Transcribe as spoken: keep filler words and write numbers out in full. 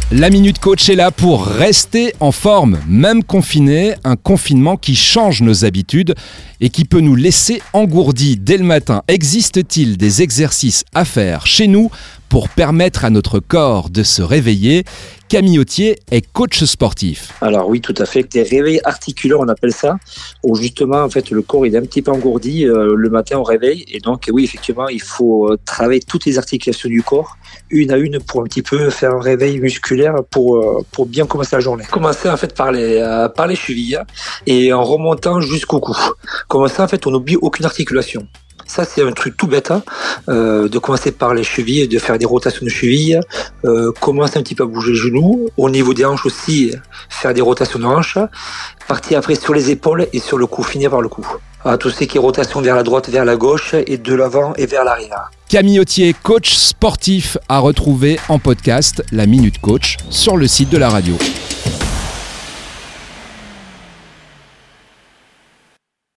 La Minute Coach est là pour rester en forme, même confiné, un confinement qui change nos habitudes et qui peut nous laisser engourdis dès le matin. Existe-t-il des exercices à faire chez nous pour permettre à notre corps de se réveiller ? Camille Autier est coach sportif. Alors oui, tout à fait. Des réveils articulaires, on appelle ça, où justement, en fait, le corps il est un petit peu engourdi euh, le matin au réveil. Et donc, oui, effectivement, il faut euh, travailler toutes les articulations du corps, une à une, pour un petit peu faire un réveil musculaire pour euh, pour bien commencer la journée. Commencer en fait par les euh, par les chevilles et en remontant jusqu'au cou. Comme ça, en fait, on n'oublie aucune articulation. Ça, c'est un truc tout bête, hein, euh, de commencer par les chevilles, de faire des rotations de chevilles, euh, commencer un petit peu à bouger les genoux, au niveau des hanches aussi, faire des rotations de hanches, partir après sur les épaules et sur le cou, finir par le cou. Ah, tout ce qui est rotation vers la droite, vers la gauche, et de l'avant et vers l'arrière. Camille Autier, coach sportif, à retrouver en podcast, la Minute Coach, sur le site de la radio.